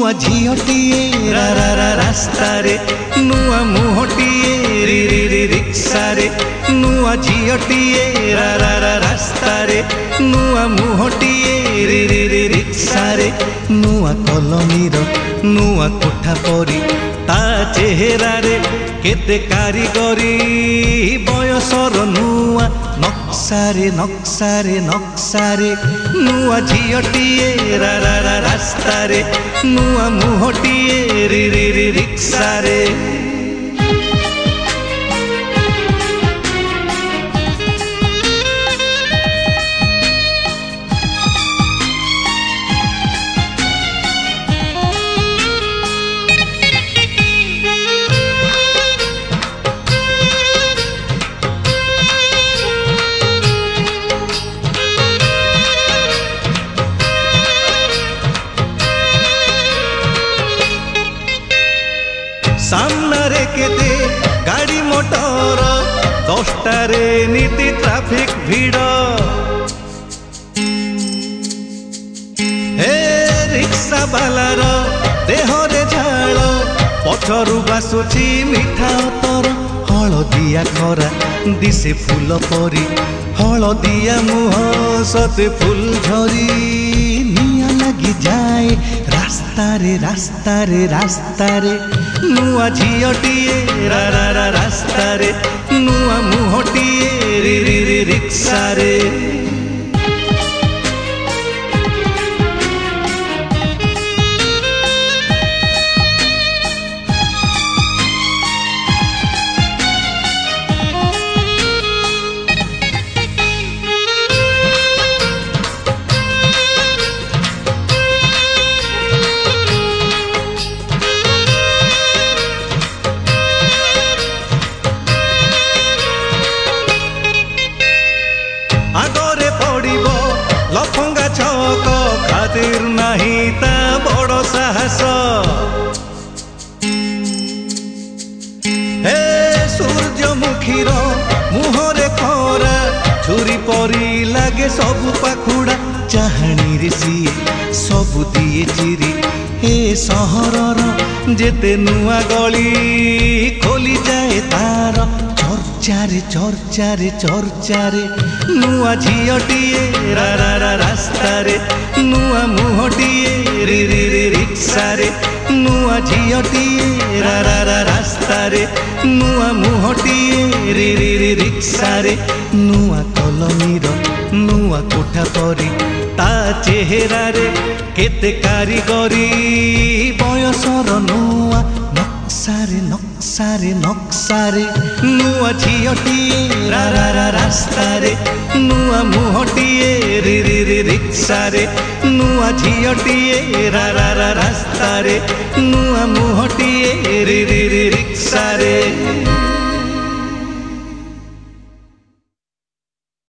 नुआ झीटीए रास्ता रे नुआ मुहटीए रि रिक्शा रे नुआ झीटीए रास्ता रे नुआ मुहटीए रि रिक्शा रे नुआ कलमीर नुआ कोठा परी ता चेहरा रे केते कारीगरी बयसर नुआ नक्सारे नक्सारे नक्सारे नुआ झीटीए रास्ता रे नुआ मुहटीए रि रिक्शा रे। सामने केते गाड़ी मोटर 10टारे नीति ट्रैफिक भीड़ हे रिक्शा बालार देहरे झाड़ पछरु बासुची मिठा तर हलदिया खरा दिसे फूल परी हलदिया मुह सते फूल झरी निया लगी जाए रास्ता रे रास्ता रे नुआ झीटीए रास्ता रे नुआ मुहटीए रि रिक्शा रे। आगरे पड़िबो लफंगा छक खातिर नाही ता बड़ साहस हे सूर्यमुखीर मुहरे खरा छुरी परी लागे सबु पाखुड़ा चाहाणी रे सीए सबु दिए चिरी हे सहरर जेते नुआ गली खोली जाए तार चर्चारे चर्चारे नुआ झीटीए रास्ता रे नुआ मुहटीए रि रिक्शा रे नुआ झीटीए रास्ता रे नुआ मुहटीए रि रिक्शा रे नुआ कलमीर नुआ कोठा परी ता चेहरा रे केते कारीगरी बयसर नुआ नक्सारे नक्सारे नक्सारे नुआ झीटीए रास्ता रे नुआ मुहटीए रि रिक्शा रे नुआ झीटीए रास्ता रे नुआ मुहटीए रि रिक्शा रे।